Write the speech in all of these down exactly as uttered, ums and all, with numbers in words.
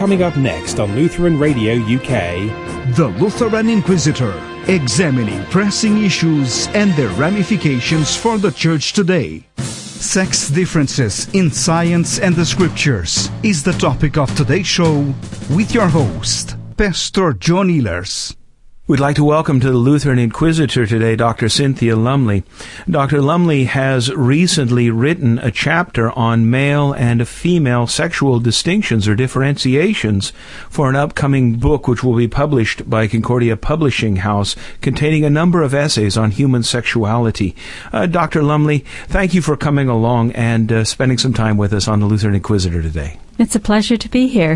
Coming up next on Lutheran Radio U K, The Lutheran Inquisitor, examining pressing issues and their ramifications for the Church today. Sex differences in science and the Scriptures is the topic of today's show with your host, Pastor John Ehlers. We'd like to welcome to the Lutheran Inquisitor today Doctor Cynthia Lumley. Doctor Lumley has recently written a chapter on male and female sexual distinctions or differentiations for an upcoming book which will be published by Concordia Publishing House, containing a number of essays on human sexuality. Uh, Doctor Lumley, thank you for coming along and uh, spending some time with us on the Lutheran Inquisitor today. It's a pleasure to be here.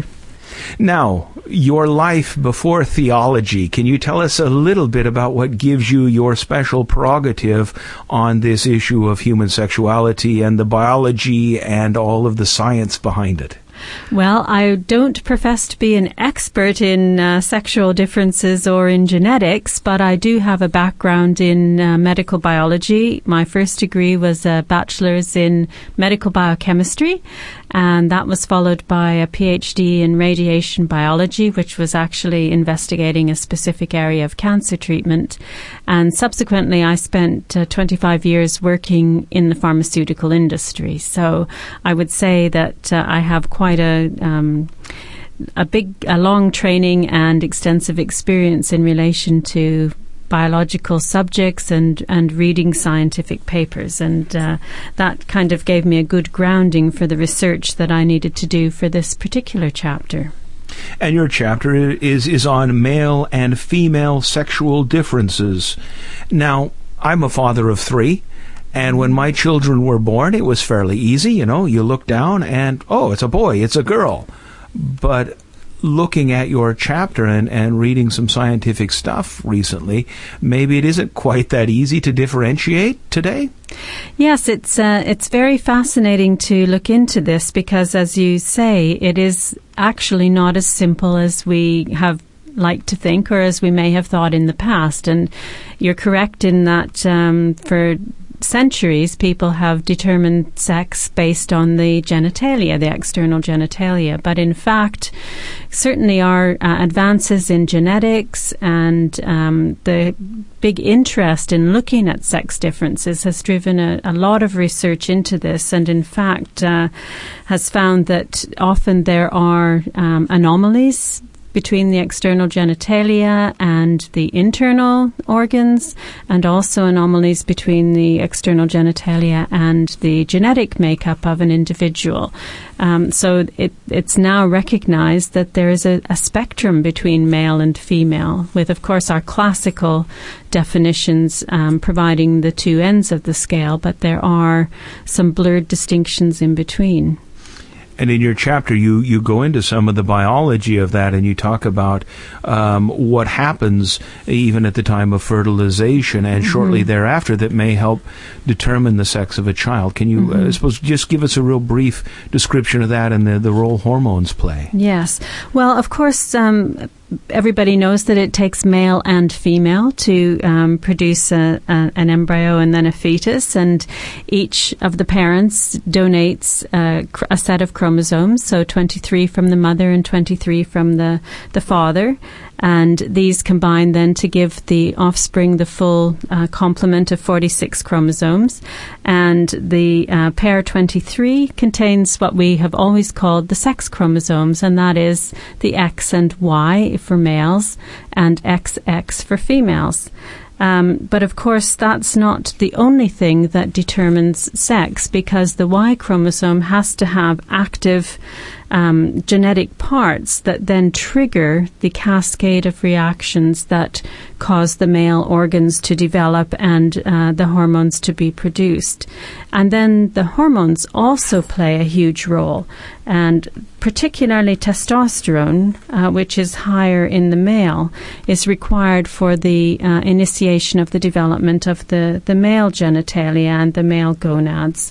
Now, your life before theology, can you tell us a little bit about what gives you your special prerogative on this issue of human sexuality and the biology and all of the science behind it? Well, I don't profess to be an expert in uh, sexual differences or in genetics, but I do have a background in uh, medical biology. My first degree was a bachelor's in medical biochemistry, and that was followed by a PhD in radiation biology, which was actually investigating a specific area of cancer treatment. And subsequently, I spent uh, twenty-five years working in the pharmaceutical industry. So I would say that uh, I have quite a um, a big, a long training and extensive experience in relation to biological subjects and, and reading scientific papers. And uh, that kind of gave me a good grounding for the research that I needed to do for this particular chapter. And your chapter is, is on male and female sexual differences. Now, I'm a father of three. And when my children were born, it was fairly easy. You know, you look down and, oh, it's a boy, it's a girl. But looking at your chapter and, and reading some scientific stuff recently, maybe it isn't quite that easy to differentiate today? Yes, it's uh, it's very fascinating to look into this because, as you say, it is actually not as simple as we have like to think or as we may have thought in the past. And you're correct in that um, for centuries, people have determined sex based on the genitalia, the external genitalia. But in fact, certainly our uh, advances in genetics and um, the big interest in looking at sex differences has driven a, a lot of research into this, and in fact uh, has found that often there are um, anomalies between the external genitalia and the internal organs, and also anomalies between the external genitalia and the genetic makeup of an individual. Um, so it, it's now recognized that there is a, a spectrum between male and female, with, of course, our classical definitions um, providing the two ends of the scale, but there are some blurred distinctions in between. And in your chapter, you, you go into some of the biology of that, and you talk about um, what happens even at the time of fertilization and mm-hmm. shortly thereafter that may help determine the sex of a child. Can you, mm-hmm. uh, I suppose, just give us a real brief description of that and the, the role hormones play? Yes. Well, of course, um, everybody knows that it takes male and female to um, produce a, a, an embryo and then a fetus, and each of the parents donates uh, cr- a set of chromosomes, so twenty-three from the mother and twenty-three from the, the father. And these combine then to give the offspring the full uh, complement of forty-six chromosomes. And the uh, pair twenty-three contains what we have always called the sex chromosomes, and that is the X and Y for males and X X for females. Um, but of course, that's not the only thing that determines sex, because the Y chromosome has to have active um, genetic parts that then trigger the cascade of reactions that cause the male organs to develop and uh, the hormones to be produced. And then the hormones also play a huge role, and particularly testosterone, uh, which is higher in the male, is required for the uh, initiation of the development of the, the male genitalia and the male gonads.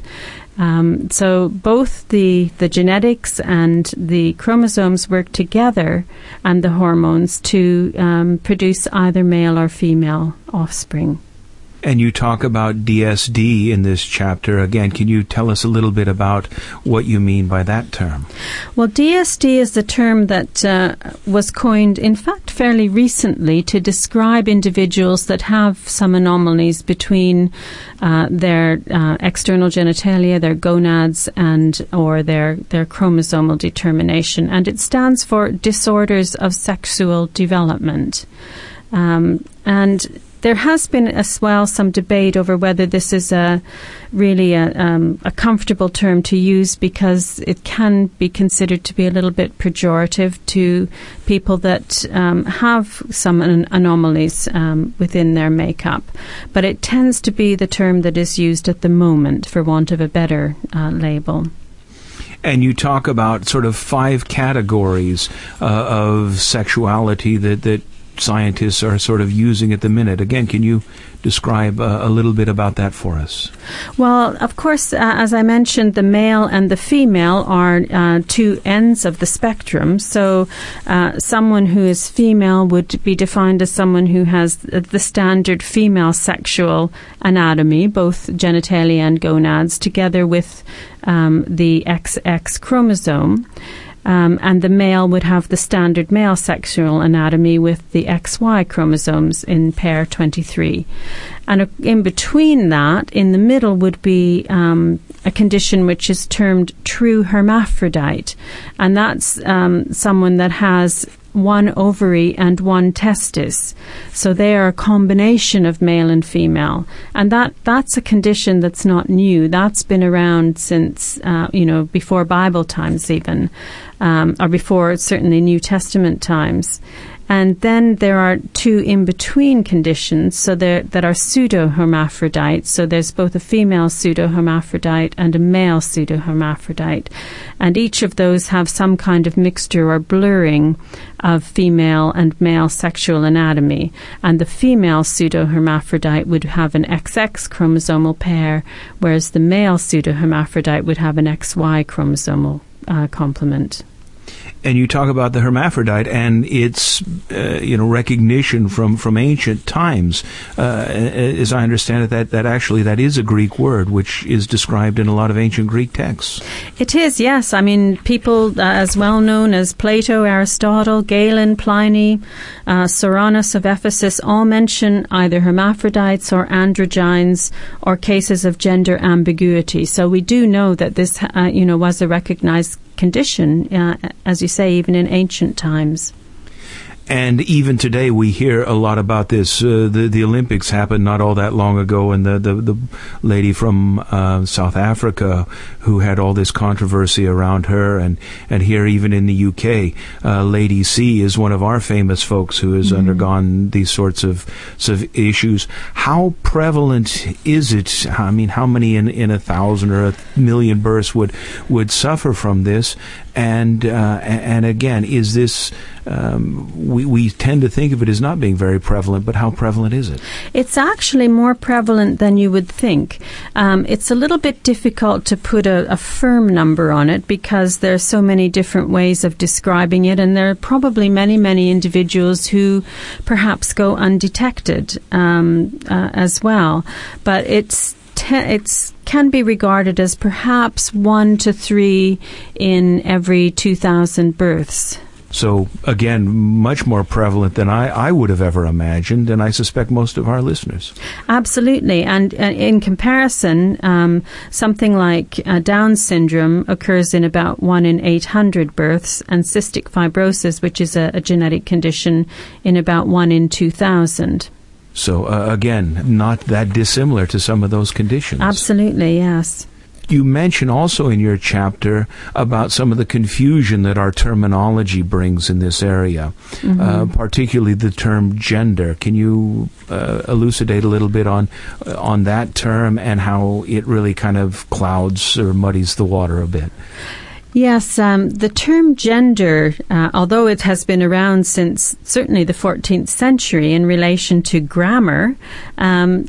Um, so both the, the genetics and the chromosomes work together, and the hormones, to um, produce either male or female offspring. And you talk about D S D in this chapter. Again, can you tell us a little bit about what you mean by that term? Well, D S D is the term that uh, was coined, in fact, fairly recently to describe individuals that have some anomalies between uh, their uh, external genitalia, their gonads, and or their, their chromosomal determination. And it stands for disorders of sexual development. Um, and there has been as well some debate over whether this is a really a, um, a comfortable term to use, because it can be considered to be a little bit pejorative to people that um, have some an- anomalies um, within their makeup. But it tends to be the term that is used at the moment, for want of a better uh, label. And you talk about sort of five categories uh, of sexuality that, that scientists are sort of using at the minute. Again, can you describe uh, a little bit about that for us? Well, of course, uh, as I mentioned, the male and the female are uh, two ends of the spectrum. So uh, someone who is female would be defined as someone who has the standard female sexual anatomy, both genitalia and gonads, together with um, the X X chromosome. Um, and the male would have the standard male sexual anatomy with the X Y chromosomes in pair twenty-three. And uh, in between that, in the middle, would be um, a condition which is termed true hermaphrodite. And that's um, someone that has one ovary and one testis. So they are a combination of male and female. And that, that's a condition that's not new. That's been around since, uh, you know, before Bible times even, um, or before certainly New Testament times. And then there are two in-between conditions, so there that are pseudo-hermaphrodites. So there's both a female pseudo-hermaphrodite and a male pseudo-hermaphrodite. And each of those have some kind of mixture or blurring of female and male sexual anatomy. And the female pseudo-hermaphrodite would have an X X chromosomal pair, whereas the male pseudo-hermaphrodite would have an X Y chromosomal uh, complement. And you talk about the hermaphrodite and its, uh, you know, recognition from, from ancient times. Uh, as I understand it, that, that actually that is a Greek word, which is described in a lot of ancient Greek texts. It is, yes. I mean, people uh, as well known as Plato, Aristotle, Galen, Pliny, uh, Soranus of Ephesus all mention either hermaphrodites or androgynes or cases of gender ambiguity. So we do know that this, uh, you know, was a recognized condition, uh, as you say, even in ancient times. And even today we hear a lot about this. Uh, the, the Olympics happened not all that long ago, and the, the, the lady from uh, South Africa who had all this controversy around her, and, and here even in the U K, uh, Lady C is one of our famous folks who has mm-hmm. undergone these sorts of, sort of issues. How prevalent is it? I mean, how many in, in a thousand or a million births would, would suffer from this? And uh, and again, is this, um, we, we tend to think of it as not being very prevalent, but how prevalent is it? It's actually more prevalent than you would think. Um, it's a little bit difficult to put a, a firm number on it because there are so many different ways of describing it, and there are probably many, many individuals who perhaps go undetected um, uh, as well. But it's It's can be regarded as perhaps one to three in every two thousand births. So, again, much more prevalent than I, I would have ever imagined, and I suspect most of our listeners. Absolutely. And uh, in comparison, um, something like uh, Down syndrome occurs in about one in eight hundred births, and cystic fibrosis, which is a, a genetic condition, in about one in two thousand. So, uh, again, not that dissimilar to some of those conditions. Absolutely, yes. You mention also in your chapter about some of the confusion that our terminology brings in this area, mm-hmm. uh, particularly the term gender. Can you uh, elucidate a little bit on uh, on that term and how it really kind of clouds or muddies the water a bit? Yes, um, the term gender, uh, although it has been around since certainly the fourteenth century in relation to grammar, um,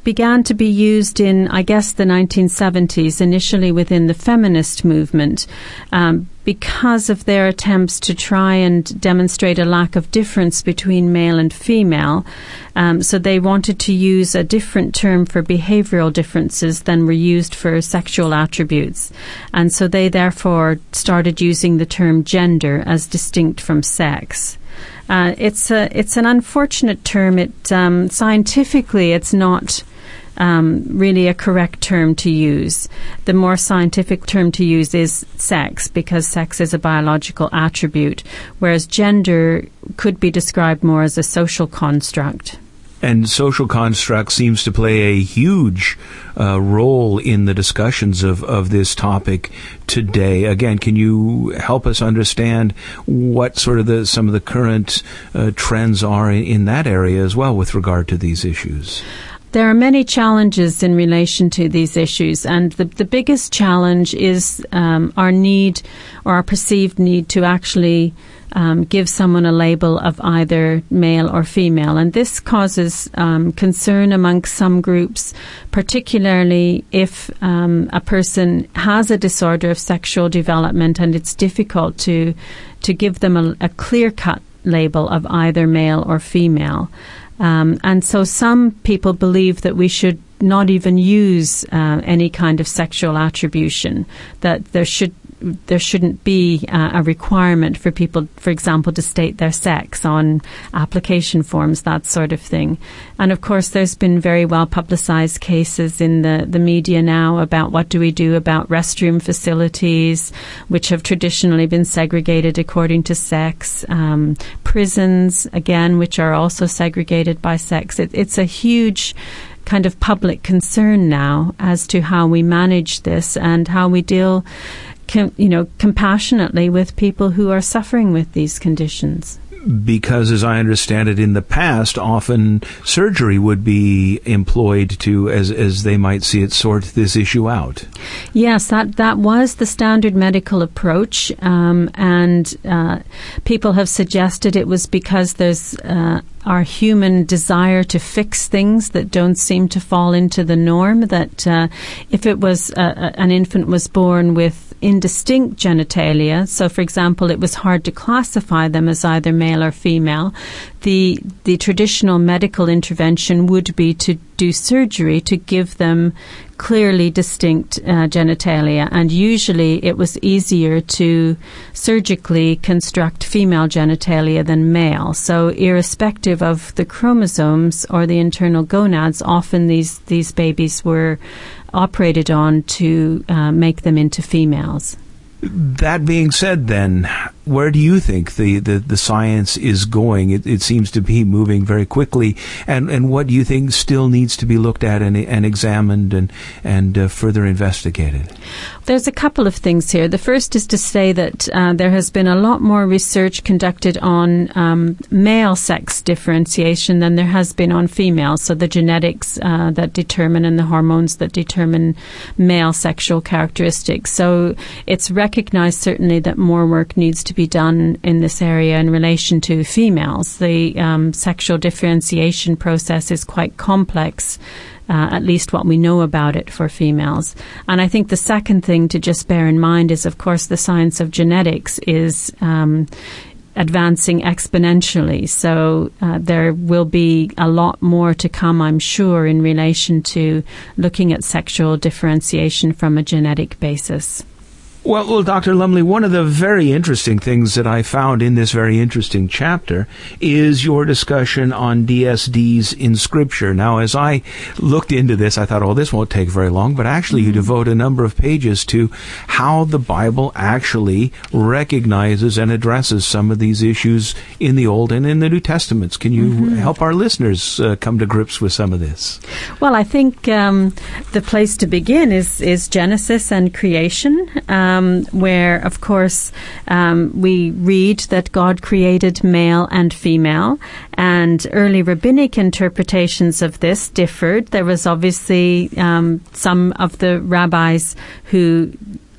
began to be used in, I guess, the nineteen seventies, initially within the feminist movement, um, because of their attempts to try and demonstrate a lack of difference between male and female. Um, so they wanted to use a different term for behavioral differences than were used for sexual attributes. And so they therefore started using the term gender as distinct from sex. Uh, it's a, it's an unfortunate term. It um, scientifically, it's not um, really a correct term to use. The more scientific term to use is sex, because sex is a biological attribute, whereas gender could be described more as a social construct. And social construct seems to play a huge uh, role in the discussions of, of this topic today. Again, can you help us understand what sort of the some of the current uh, trends are in, in that area as well with regard to these issues? There are many challenges in relation to these issues, and the, the biggest challenge is um, our need, or our perceived need, to actually um, give someone a label of either male or female. And this causes um, concern amongst some groups, particularly if um, a person has a disorder of sexual development and it's difficult to, to give them a, a clear-cut label of either male or female. Um, and so some people believe that we should not even use uh, any kind of sexual attribution, that there should there shouldn't be uh, a requirement for people, for example, to state their sex on application forms, that sort of thing. And of course, there's been very well publicized cases in the, the media now about what do we do about restroom facilities, which have traditionally been segregated according to sex, um, prisons, again, which are also segregated by sex. It, it's a huge kind of public concern now as to how we manage this and how we deal Com, you know, compassionately with people who are suffering with these conditions. Because, as I understand it, in the past, often surgery would be employed to, as as they might see it, sort this issue out. Yes, that, that was the standard medical approach, um, and uh, people have suggested it was because there's uh, our human desire to fix things that don't seem to fall into the norm, that uh, if it was uh, an infant was born with indistinct genitalia, so for example it was hard to classify them as either male or female, the the traditional medical intervention would be to do surgery to give them clearly distinct uh, genitalia, and usually it was easier to surgically construct female genitalia than male. So irrespective of the chromosomes or the internal gonads, often these, these babies were operated on to uh, make them into females. That being said, then, where do you think the, the, the science is going? It, it seems to be moving very quickly. And, and what do you think still needs to be looked at and, and examined and, and uh, further investigated? There's a couple of things here. The first is to say that uh, there has been a lot more research conducted on um, male sex differentiation than there has been on female. So the genetics uh, that determine and the hormones that determine male sexual characteristics. So it's recognized certainly that more work needs to be done in this area in relation to females. The um, sexual differentiation process is quite complex. Uh, at least what we know about it for females. And I think the second thing to just bear in mind is, of course, the science of genetics is um, advancing exponentially. So uh, there will be a lot more to come, I'm sure, in relation to looking at sexual differentiation from a genetic basis. Well, well, Doctor Lumley, one of the very interesting things that I found in this very interesting chapter is your discussion on D S Ds in Scripture. Now, as I looked into this, I thought, oh, this won't take very long, but actually mm-hmm. you devote a number of pages to how the Bible actually recognizes and addresses some of these issues in the Old and in the New Testaments. Can you mm-hmm. help our listeners uh, come to grips with some of this? Well, I think um, the place to begin is, is Genesis and creation. Um, Um, where, of course, um, we read that God created male and female, and early rabbinic interpretations of this differed. There was obviously um, some of the rabbis who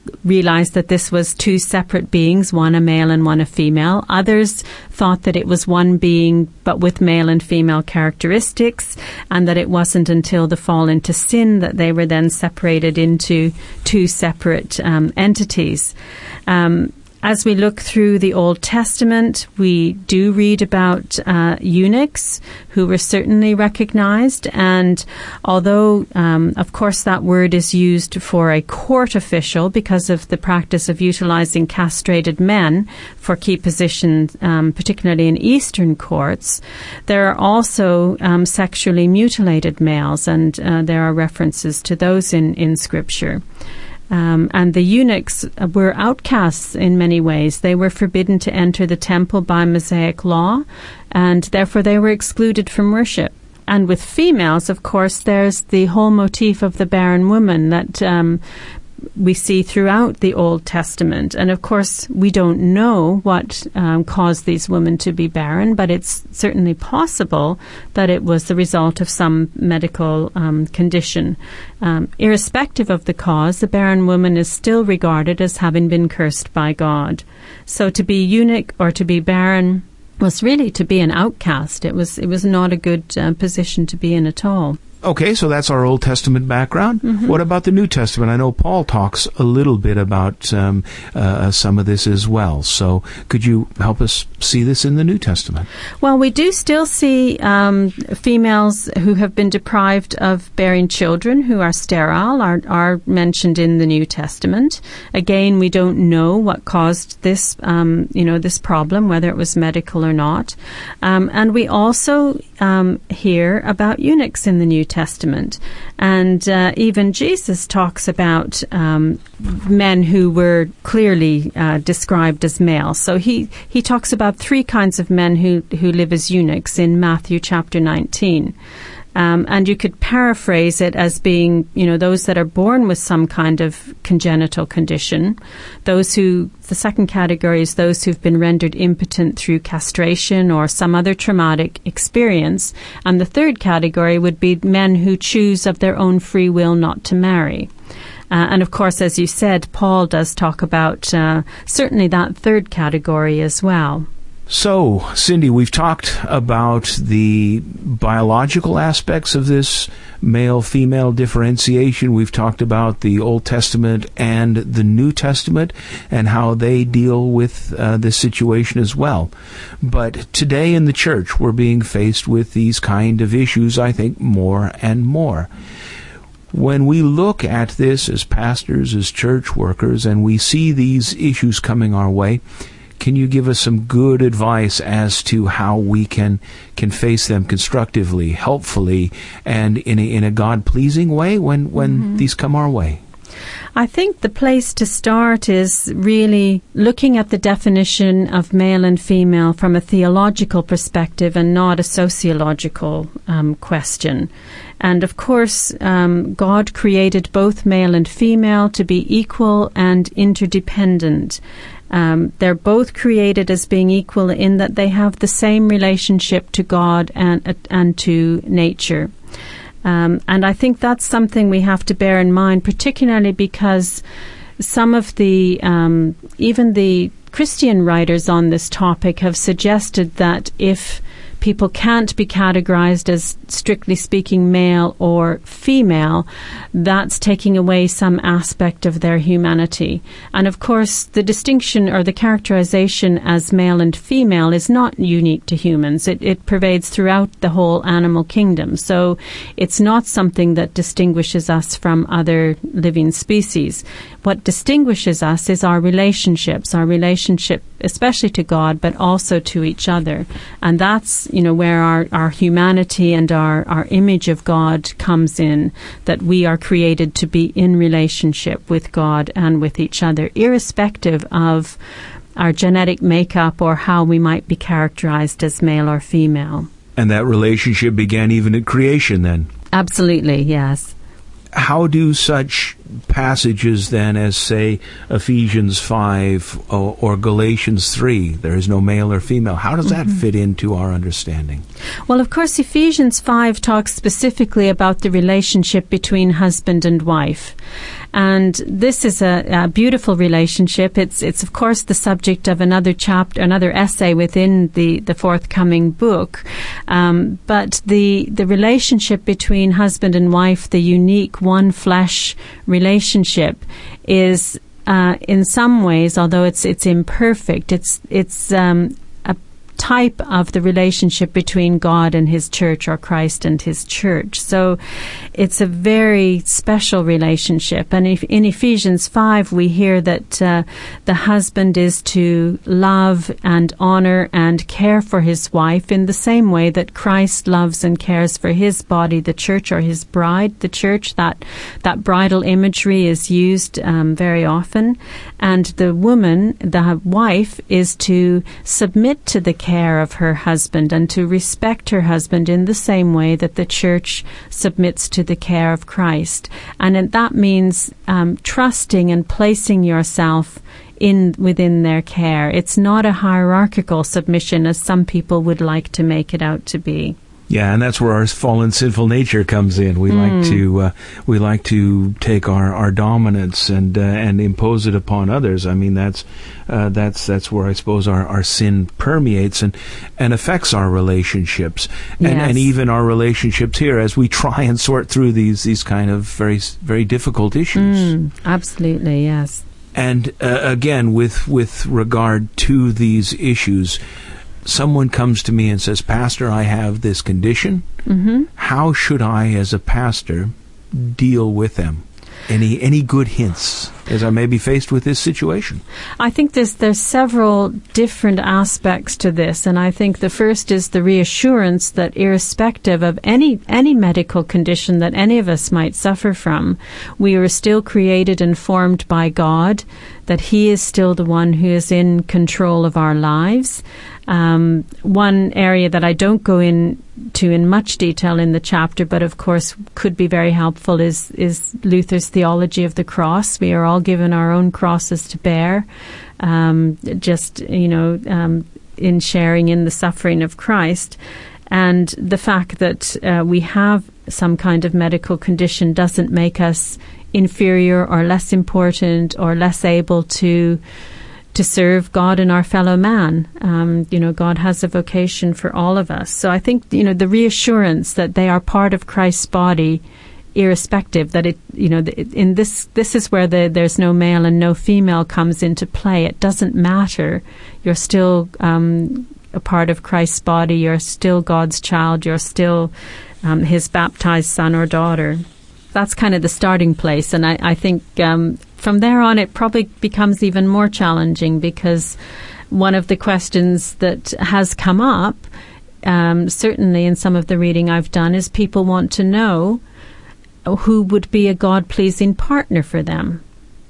realized that this was two separate beings, one a male and one a female. Others thought that it was one being but with male and female characteristics, and that it wasn't until the fall into sin that they were then separated into two separate um, entities. Um, As we look through the Old Testament, we do read about uh, eunuchs who were certainly recognized. And although, um, of course, that word is used for a court official because of the practice of utilizing castrated men for key positions, um, particularly in Eastern courts, there are also um, sexually mutilated males, and uh, there are references to those in, in Scripture. Um, and the eunuchs were outcasts in many ways. They were forbidden to enter the temple by Mosaic law, and therefore they were excluded from worship. And with females, of course, there's the whole motif of the barren woman that um, we see throughout the Old Testament. And of course, we don't know what um, caused these women to be barren, but it's certainly possible that it was the result of some medical um, condition. Um, irrespective of the cause, the barren woman is still regarded as having been cursed by God. So to be eunuch or to be barren was really to be an outcast. It was, it was not a good uh, position to be in at all. Okay, so that's our Old Testament background. Mm-hmm. What about the New Testament? I know Paul talks a little bit about um, uh, some of this as well. So could you help us see this in the New Testament? Well, we do still see um, females who have been deprived of bearing children, who are sterile, are, are mentioned in the New Testament. Again, we don't know what caused this, um, you know, this problem, whether it was medical or not. Um, and we also um, hear about eunuchs in the New Testament. Testament. And uh, even Jesus talks about um, men who were clearly uh, described as male. So he, he talks about three kinds of men who, who live as eunuchs in Matthew chapter nineteen. Um, and you could paraphrase it as being, you know, those that are born with some kind of congenital condition. Those who, the second category is those who've been rendered impotent through castration or some other traumatic experience. And the third category would be men who choose of their own free will not to marry. Uh, and of course, as you said, Paul does talk about uh, certainly that third category as well. So, Cindy, we've talked about the biological aspects of this male-female differentiation. We've talked about the Old Testament and the New Testament and how they deal with uh, this situation as well. But today in the church, we're being faced with these kind of issues, I think, more and more. When we look at this as pastors, as church workers, and we see these issues coming our way, can you give us some good advice as to how we can can face them constructively, helpfully, and in a, in a God-pleasing way when, when mm-hmm. these come our way? I think the place to start is really looking at the definition of male and female from a theological perspective and not a sociological um, question. And of course, um, God created both male and female to be equal and interdependent. Um, they're both created as being equal in that they have the same relationship to God and uh, and to nature. Um, and I think that's something we have to bear in mind, particularly because some of the, um, even the Christian writers on this topic have suggested that if people can't be categorized as, strictly speaking, male or female, that's taking away some aspect of their humanity. And of course, the distinction or the characterization as male and female is not unique to humans. It, it pervades throughout the whole animal kingdom. So it's not something that distinguishes us from other living species. What distinguishes us is our relationships, our relationship especially to God, but also to each other. And that's, you know, where our, our humanity and our, our image of God comes in, that we are created to be in relationship with God and with each other, irrespective of our genetic makeup or how we might be characterized as male or female. And that relationship began even at creation then? Absolutely, yes. How do such passages then as, say, Ephesians five or, or Galatians three, there is no male or female, how does that mm-hmm. fit into our understanding? Well, of course, Ephesians five talks specifically about the relationship between husband and wife. And this is a, a beautiful relationship. It's, it's of course the subject of another chapter, another essay within the, the forthcoming book. Um, but the, the relationship between husband and wife, the unique one flesh relationship, is uh, in some ways, although it's it's imperfect, it's it's um, a type of the relationship between God and His church, or Christ and His church. So it's a very special relationship. And if in Ephesians five, we hear that uh, the husband is to love and honor and care for his wife in the same way that Christ loves and cares for His body, the church, or His bride, the church. That that bridal imagery is used um, very often. And the woman, the wife, is to submit to the care of her husband and to respect her husband in the same way that the church submits to the care of Christ. And that means um, trusting and placing yourself in within their care. It's not a hierarchical submission as some people would like to make it out to be. Yeah, and that's where our fallen, sinful nature comes in. We mm. like to uh, we like to take our, our dominance and uh, and impose it upon others. I mean, that's uh, that's that's where I suppose our, our sin permeates and and affects our relationships, and, yes. and even our relationships here as we try and sort through these these kind of very very difficult issues. Mm, absolutely, yes. And uh, again, with with regard to these issues, someone comes to me and says, "Pastor, I have this condition. Mm-hmm. How should I, as a pastor, deal with them?" Any any good hints as I may be faced with this situation? I think there's there's several different aspects to this, and I think the first is the reassurance that irrespective of any any medical condition that any of us might suffer from, we are still created and formed by God, that He is still the one who is in control of our lives. Um, one area that I don't go into in much detail in the chapter, but of course could be very helpful, is is Luther's theology of the cross. We are all given our own crosses to bear, um, just, you know, um, in sharing in the suffering of Christ. And the fact that uh, we have some kind of medical condition doesn't make us inferior or less important or less able to to serve God and our fellow man. Um, you know, God has a vocation for all of us. So I think, you know, the reassurance that they are part of Christ's body, irrespective, that it, you know, in this, this is where the, there's no male and no female comes into play. It doesn't matter. You're still um, a part of Christ's body. You're still God's child. You're still um, His baptized son or daughter. That's kind of the starting place. And I, I think um, from there on it probably becomes even more challenging, because one of the questions that has come up, um, certainly in some of the reading I've done, is people want to know who would be a God-pleasing partner for them.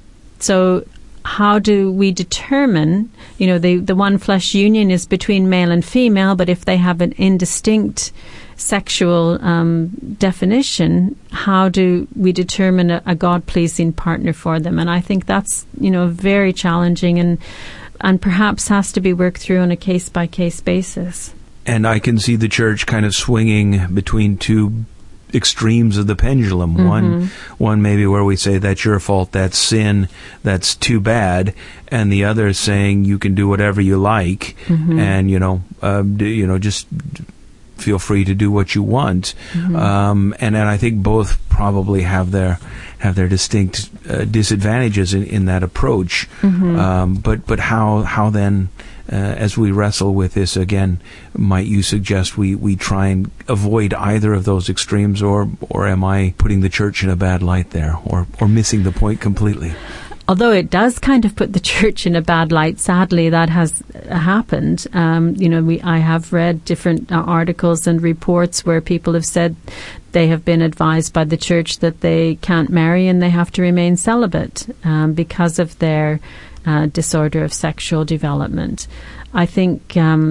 So how do we determine, you know, the, the one flesh union is between male and female, but if they have an indistinct sexual um, definition, how do we determine a, a God-pleasing partner for them? And I think that's, you know, very challenging and and perhaps has to be worked through on a case-by-case basis. And I can see the church kind of swinging between two extremes of the pendulum. Mm-hmm. One, one maybe where we say that's your fault, that's sin, that's too bad, and the other saying you can do whatever you like, mm-hmm. and you know, uh, do, you know, just feel free to do what you want. Mm-hmm. Um, and and I think both probably have their have their distinct uh, disadvantages in, in that approach. Mm-hmm. Um, but but how how then? Uh, as we wrestle with this again, might you suggest we, we try and avoid either of those extremes, or or am I putting the church in a bad light there, or, or missing the point completely? Although it does kind of put the church in a bad light, sadly, that has happened. Um, you know, we I have read different uh, articles and reports where people have said they have been advised by the church that they can't marry and they have to remain celibate um, because of their Uh, disorder of sexual development. I think, um,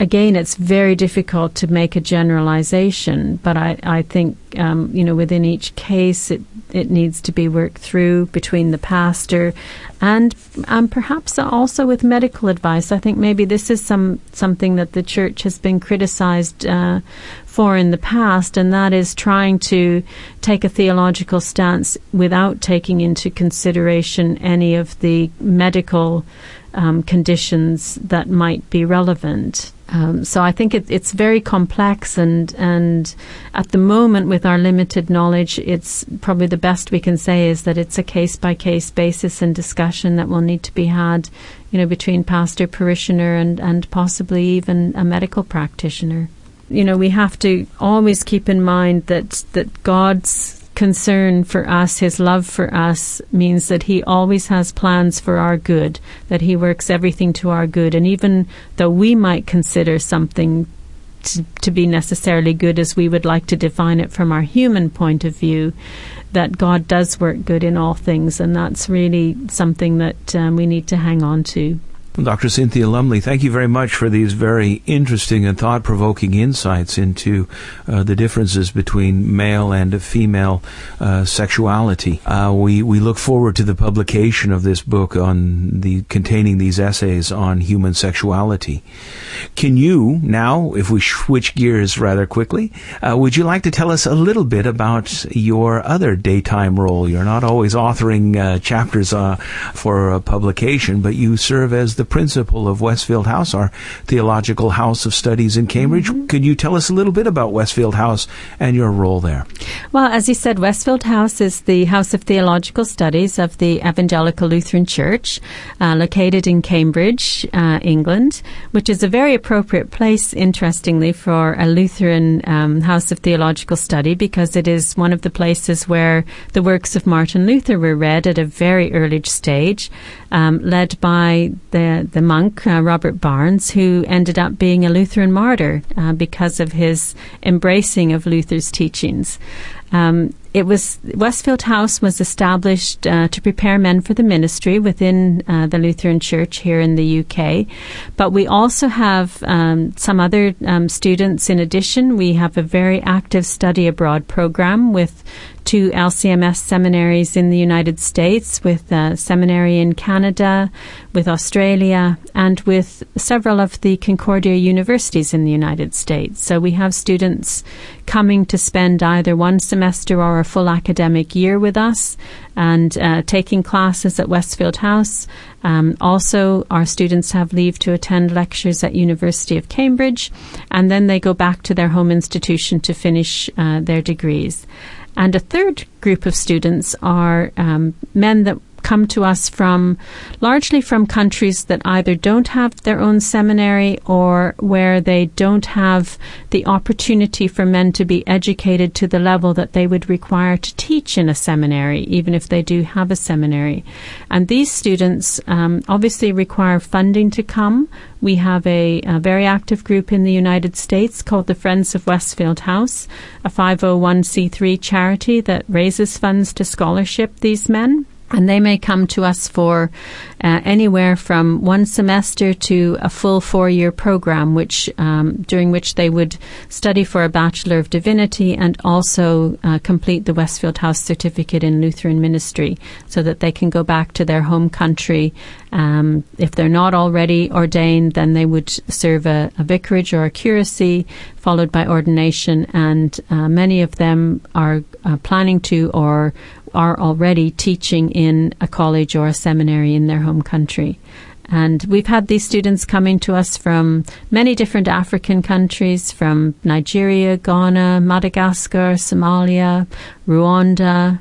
again, it's very difficult to make a generalization, but I, I think, um, you know, within each case, it, it needs to be worked through between the pastor and um, perhaps also with medical advice. I think maybe this is some something that the church has been criticized uh, for in the past, and that is trying to take a theological stance without taking into consideration any of the medical um, conditions that might be relevant. Um, so I think it, it's very complex, and and at the moment, with our limited knowledge, it's probably the best we can say is that it's a case-by-case basis and discussion that will need to be had, you know, between pastor, parishioner, and, and possibly even a medical practitioner. You know, we have to always keep in mind that that God's concern for us, his love for us, means that he always has plans for our good, that he works everything to our good. And even though we might consider something to, to be necessarily good as we would like to define it from our human point of view, that God does work good in all things, and that's really something that um, we need to hang on to. Doctor Cynthia Lumley, thank you very much for these very interesting and thought-provoking insights into uh, the differences between male and female uh, sexuality. Uh, we we look forward to the publication of this book on the containing these essays on human sexuality. Can you now, if we switch gears rather quickly, uh, would you like to tell us a little bit about your other daytime role? You're not always authoring uh, chapters uh, for uh, publication, but you serve as the the principal of Westfield House, our theological house of studies in Cambridge. Mm-hmm. Could you tell us a little bit about Westfield House and your role there? Well, as you said, Westfield House is the House of Theological Studies of the Evangelical Lutheran Church, uh, located in Cambridge, uh, England, which is a very appropriate place, interestingly, for a Lutheran um, House of Theological Study, because it is one of the places where the works of Martin Luther were read at a very early stage, um, led by the the monk, uh, Robert Barnes, who ended up being a Lutheran martyr uh, because of his embracing of Luther's teachings. Um, it was Westfield House was established uh, to prepare men for the ministry within uh, the Lutheran Church here in the U K. But we also have um, some other um, students in addition. We have a very active study abroad program with two L C M S seminaries in the United States, with a seminary in Canada, with Australia, and with several of the Concordia universities in the United States. So we have students coming to spend either one semester or a full academic year with us and uh, taking classes at Westfield House. Um, also, our students have leave to attend lectures at University of Cambridge, and then they go back to their home institution to finish uh, their degrees. And a third group of students are um, men that come to us from largely from countries that either don't have their own seminary or where they don't have the opportunity for men to be educated to the level that they would require to teach in a seminary, even if they do have a seminary. And these students um, obviously require funding to come. We have a, a very active group in the United States called the Friends of Westfield House, a five oh one c three charity that raises funds to scholarship these men. And they may come to us for uh, anywhere from one semester to a full four-year program, which um, during which they would study for a Bachelor of Divinity and also uh, complete the Westfield House Certificate in Lutheran Ministry, so that they can go back to their home country. Um, if they're not already ordained, then they would serve a, a vicarage or a curacy, followed by ordination. And uh, many of them are uh, planning to or are already teaching in a college or a seminary in their home country. And we've had these students coming to us from many different African countries, from Nigeria, Ghana, Madagascar, Somalia, Rwanda,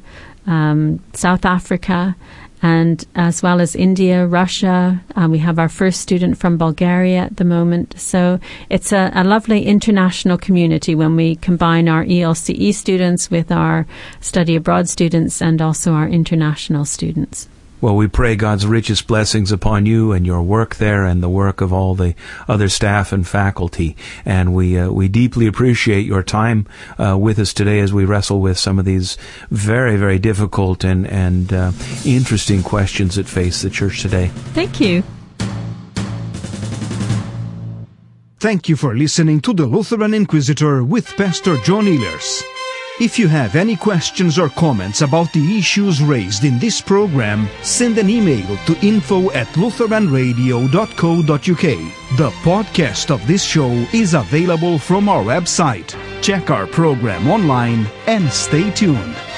um, South Africa, and as well as India, Russia. Uh, we have our first student from Bulgaria at the moment. So it's a, a lovely international community when we combine our E L C E students with our study abroad students and also our international students. Well, we pray God's richest blessings upon you and your work there and the work of all the other staff and faculty. And we uh, we deeply appreciate your time uh, with us today as we wrestle with some of these very, very difficult and, and uh, interesting questions that face the church today. Thank you. Thank you for listening to the Lutheran Inquisitor with Pastor John Ehlers. If you have any questions or comments about the issues raised in this program, send an email to info at lutheran radio dot co dot uk. The podcast of this show is available from our website. Check our program online and stay tuned.